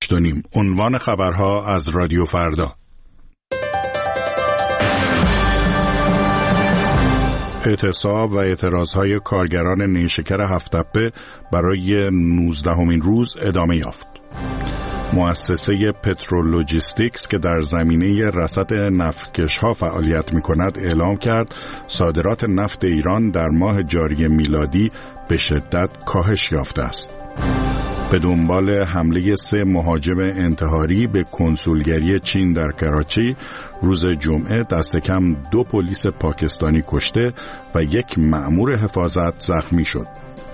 8:30. عنوان خبرها از رادیو فردا. اعتصاب و اعتراضهای کارگران نیشکر هفت‌تپه برای 19مین روز ادامه یافت. مؤسسه پترولوژیستیکس که در زمینه رصد نفتکش‌ها فعالیت می‌کند اعلام کرد صادرات نفت ایران در ماه جاری میلادی به شدت کاهش یافته است. به دنبال حمله 3 مهاجم انتحاری به کنسولگری چین در کراچی، روز جمعه دست کم 2 پلیس پاکستانی کشته و 1 مأمور حفاظت زخمی شد.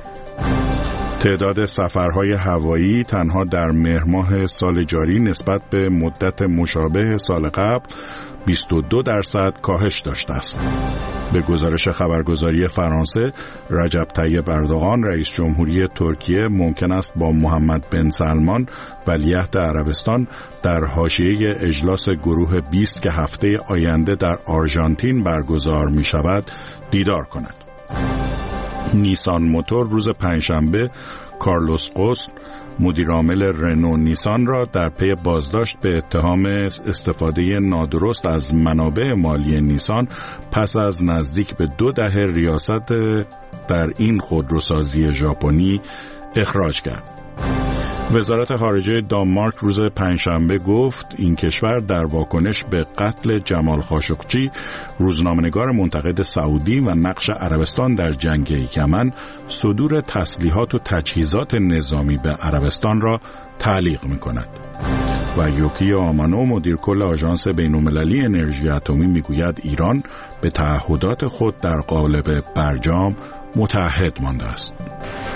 تعداد سفرهای هوایی تنها در مهر ماه سال جاری نسبت به مدت مشابه سال قبل 22% کاهش داشته است. به گزارش خبرگزاری فرانسه، رجب طیب اردوغان رئیس جمهوری ترکیه ممکن است با محمد بن سلمان ولیعهد عربستان در حاشیه اجلاس گروه 20 که هفته آینده در آرژانتین برگزار می شود دیدار کند. نیسان موتور روز پنجشنبه کارلوس قوست مدیرعامل رنو نیسان را در پی بازداشت به اتهام استفاده نادرست از منابع مالی نیسان پس از نزدیک به 2 دهه ریاست در این خودروسازی ژاپنی اخراج کرد. وزارت خارجه دانمارک روز پنجشنبه گفت این کشور در واکنش به قتل جمال خاشقچی، روزنامه‌نگار منتقد سعودی و نقش عربستان در جنگ یمن، صدور تسلیحات و تجهیزات نظامی به عربستان را تعلیق می‌کند. و یوکی آمانو مدیر کل آژانس بین‌المللی انرژی اتمی میگوید ایران به تعهدات خود در قالب برجام متعهد مانده است.